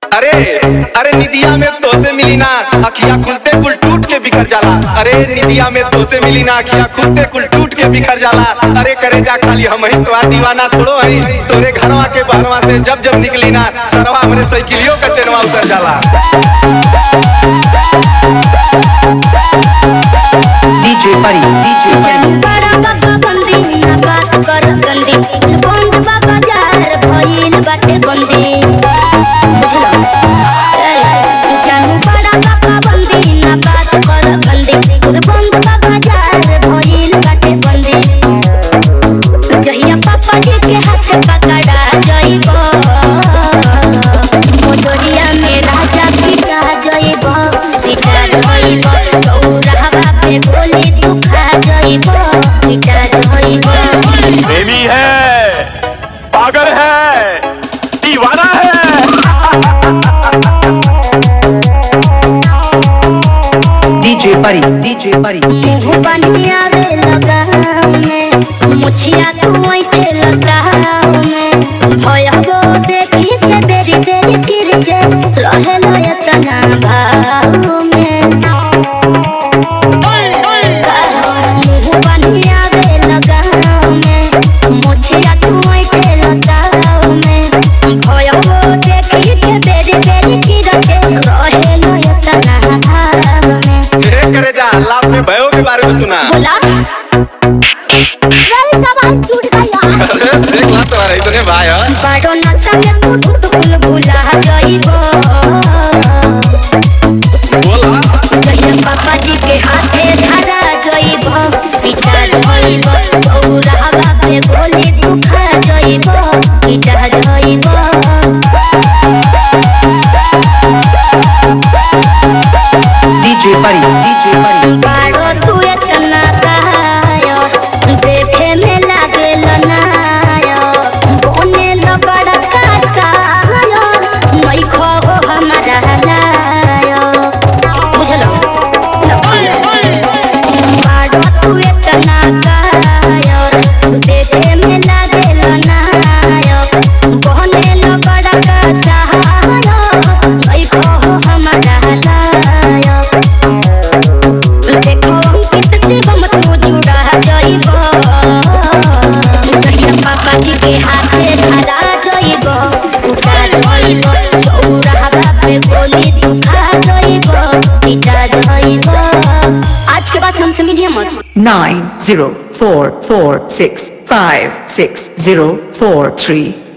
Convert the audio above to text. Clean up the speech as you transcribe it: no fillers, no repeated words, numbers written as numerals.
अरे अरे निदिया में तोसे मिली ना अखिया खुलते कुल टूट के बिखर जाला। अरे निदिया में तोसे मिली ना अखिया खुलते कुल टूट के बिखर जाला। अरे करे जा खाली हम ही तो दीवाना थोड़ो हई तोरे घरवा के बहरवा से जब जब निकली ना सरवा हमरे साइकिलियों का चेनवा उतर जाला। डीजे परी बड़ा बाबा बंदी ना बात कर गंदी बंद बाबा जार भइल बाटे बंदी बुझलो बड़ा बाबा बंदी ना बात कर गंदी बंद बाबा जार भइल बाटे बंदी जहिया पापा जी के हाथ पकड़ा जइबो मोजोरिया में राजा पिटा जइबो पिटा जइबो चौराहा पे गोली तू खा जइबो पिटा जइबो। प्रेमी है, पागल है, दीवाना है। डीजे परी मुँह बनिया रे लगाव में मुछिया तू ऐसे लगाव में भयबो देखी के बेरी बेरी गिर के रहे लयतना भाव में मुँह बनिया रे लगाव में मुछिया तू ऐसे लगाव में भयबो देखी के बेरी बेरी गिर के रहे लयतना भाव में। करे जा लाभ में भयो के बारे में सुना बोला मेरी जबान टूट गई यार। अरे देख ला तुम्हारा इसने भाई है बाडो नशा में तू धुत कुल भुला जाइबो बोला कहिया पापा जी के हाथे धरा जाइबो पिटा जाइबो चौराहा पे गोली तू खा जाइबो पिटा जाइबो। डीजे परी बाडो तू इतना कहायो देखे में लागेल नायो बोने ल बड़ा कासायो नहीं खो हमारा नायो बुझलो बाडो तू इतना कहायो देखे में लागेल नायो बोने ल बड़ा कासायो नहीं खो हमारा नायो देखो अंकित शिवम तू जुड़ा जइबो जहिया पापा जी के हाथे धरा जइबो उठा जइबो चौराहा पे गोली तू खा जइबो पिटा जइबो। आज के बाद हमसे मिलिए मत। 9044656043